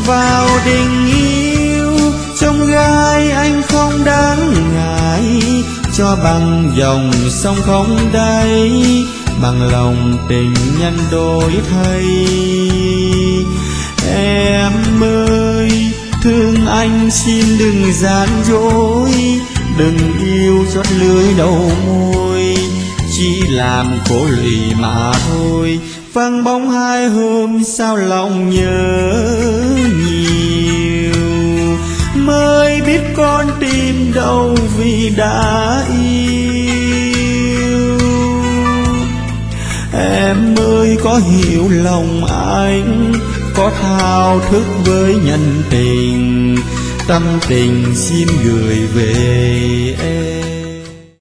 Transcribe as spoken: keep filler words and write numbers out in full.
vào tình yêu, trong gai anh không đáng ngại, cho bằng dòng sông không đáy, bằng lòng tình nhân đổi thay. Em ơi thương anh xin đừng gian dối, đừng yêu chót lưới đầu môi, chỉ làm khổ lụy mà thôi. Vắng bóng hai hôm sao lòng nhớ nhiều, mới biết con tim đâu vì đã yêu. Em ơi có hiểu lòng anh, có thao thức với nhân tình, tâm tình xin gửi về em.